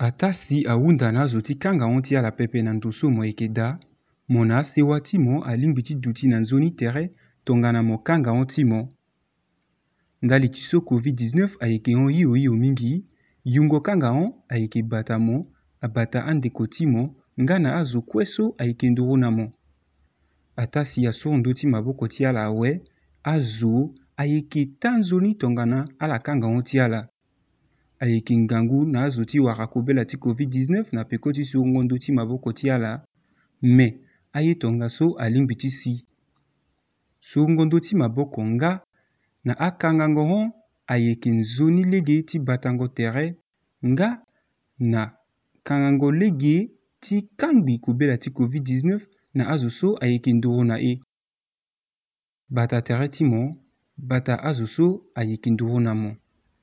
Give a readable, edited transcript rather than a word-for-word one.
Ata si awunda na azo ti kanga on ti ala pepe na ndusu mo yeke da, mo na asewa ti mo alingbi ti duti na nzoni tere tongana mo kanga on ti mo. Ndali ti so Covid-19 ayeke hon hio mingi, yungo kanga hon ayeke bata mo, abata andeko ti mo, nga na azo kue so ayeke nduru na mo. Ata si asondo ti maboko ti ala awe, azo ayeke ta nzoni tongana ala kanga hon ti ala. Ayeke ngangu na azo ti wara kobela ti Covid-19 na peko ti so ngondu ti maboko ti ala, me aye tonga so alingbi ti si. So ngondu ti maboko nga na akangango hon ayeke nzoni lege ti batango tere, nga na kangango lege ti kangbi kobela ti Covid-19 na azo so ayeke nduru na e. Bata tere ti mo, bata azo so ayeke nduru na mo.